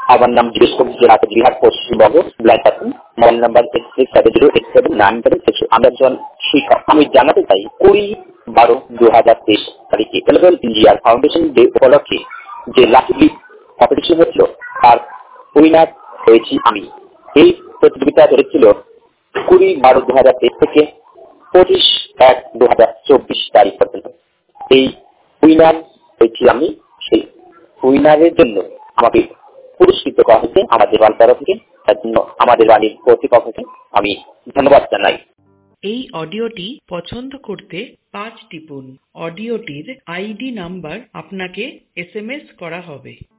আমার নাম জিজ্ঞেস করছি জেলাঘাট পশ্চিমবঙ্গ, ব্লাইপাতুন, মোবাইল নাম্বার 8670870976। আমি একজন শিক্ষক। আমি জানাতে চাই 20/12/2023 তারিখে এলেভেল ইন্ডিয়ার ফাউন্ডেশন ডে উপলক্ষে যে লাকি লিগ কম্পিটিশন হচ্ছিল তার উইনার হয়েছি আমি। এই প্রতিযোগিতা চলেছিল 20/12/2023 থেকে 25/1/2024 তারিখ পর্যন্ত। এই উইনার হয়েছি আমি। সেই উইনারের জন্য আমাকে পুরস্কৃত করা হয়েছে আমাদের বাড়ির তরফ থেকে। তার জন্য আমাদের বাড়ির কর্তৃপক্ষকে আমি ধন্যবাদ জানাই। এই অডিওটি পছন্দ করতে 5 টিপুন। অডিওটির আইডি নাম্বার আপনাকে SMS করা হবে।